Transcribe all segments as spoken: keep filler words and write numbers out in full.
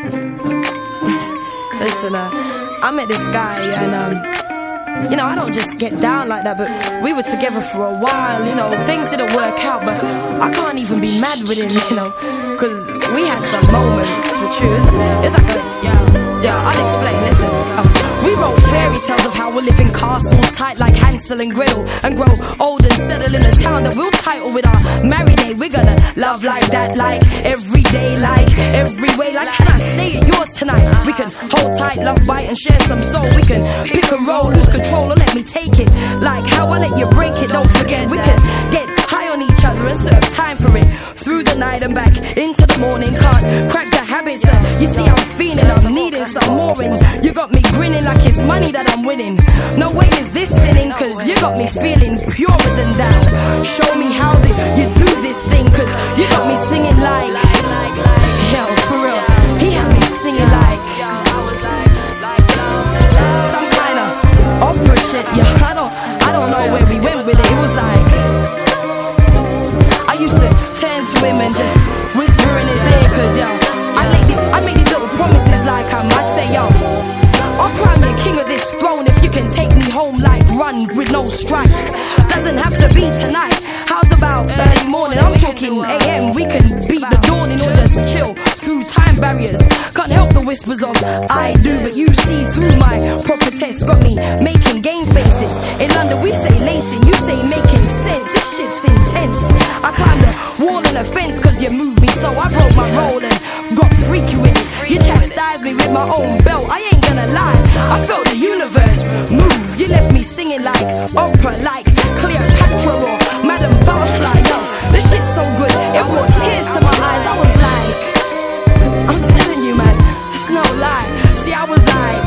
Listen, uh, I met this guy and um, you know, I don't just get down like that, but we were together for a while, you know, things didn't work out, but I can't even be mad with him, you know, cause we had some moments for true. It's, it's like a, yeah, yeah, I'll explain, listen. Uh, we wrote fairy tales of how we live in castles tight like Hansel and Gretel, and grow old and settle in a town that we'll title with our married day. We're gonna love like that, like every day, like every way. Like, can I stay at yours tonight? We can hold tight, love, bite, and share some soul. We can pick and roll, lose control, or let me take it. Like how I let you break it. Don't forget, we can get high on each other and serve time for it. Through the night and back into the morning. Can't crack the habits. Uh, you see, I'm feeling, I'm needing some more rings. You got me grinning like it's money that I'm winning. No way is this sinning, cause you got me feeling purer than that. Show me how the, you do this thing, cause you got me singing like, yo, for real. He had me singing like some kind of opera shit. Yeah, I don't, I don't know where we went with it. It was like I used to turn to him and just whisper in his ear, cause yo, I made, the, I made these little promises like I might say, yo, I'll crown you king of this throne if you can take me home like runs with no stripes. Doesn't have to be tonight. How's about early morning? I'm talking A M. We can beat the dawning or just chill through time barriers. Can't help the whispers of I do, but you see through my proper test. Got me making game faces. In London we say lacing, you say making sense. This shit's intense. I climbed the wall and a fence cause you moved me, so I broke my roll and got freaky with it. You chastised me with my own belt. I ain't gonna lie, I felt the universe move. You left me singing like opera, like Cleopatra or Madam Butterfly. Yo, this shit's so good, it brought tears to my eyes. I was like, I'm telling you, man, it's no lie. See, I was like,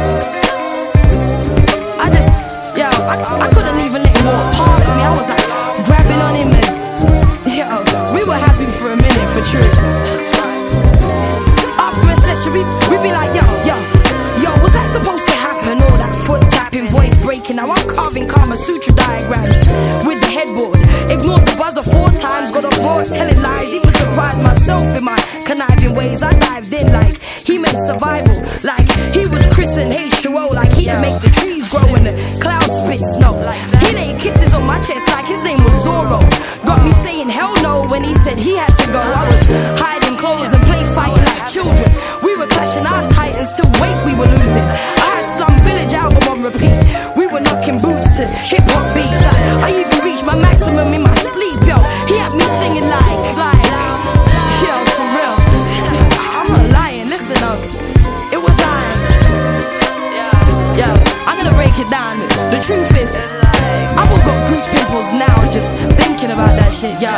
I just, yo, I, I couldn't even let him walk past me. I was like grabbing on him and yo, we were happy for a minute, for true. That's right. After a session, we we be like, yo, yo, yo, was that supposed to happen? All that foot tapping, voice breaking. Now I'm carving Kama Sutra diagrams with the headboard. Ignored the buzzer four times, got a board telling lies. Even surprised myself in my conniving ways. I dived in like he meant survival, like he was Chris and H two O, like he could make the trees grow and the clouds spit snow. He laid kisses on my chest like his name was Zorro. Got me saying hell no when he said he had to go. I was hiding clothes and play fighting like children. We were clashing our titans till weight we were losing. I had Slum Village album on repeat. We were knocking boots to hip hop beats. I even reached my maximum in my sleep, yo. He had me singing like, like, yo, for real. I'm not lying, listen up. It was I. Yeah, I'm gonna break it down. The truth is, I've all got goose pimples now just thinking about that shit, yo.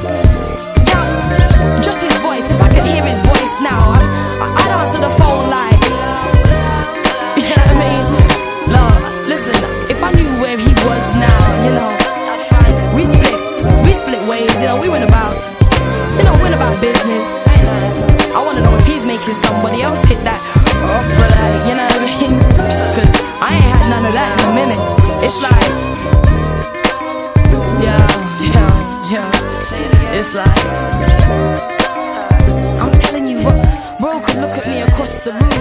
Yeah, just his voice. If I could hear his voice now, I, I'd answer the phone like, you know what I mean? Lord, listen, if I knew where he was now, you know, we split, we split ways, you know, we went about, you know, went about business. I wanna know if he's making somebody else hit that opera, like, you know what I mean? Cause I ain't had none of that in a minute. It's like, yeah, yeah, yeah. It's like, I'm telling you, bro, bro could look at me across the room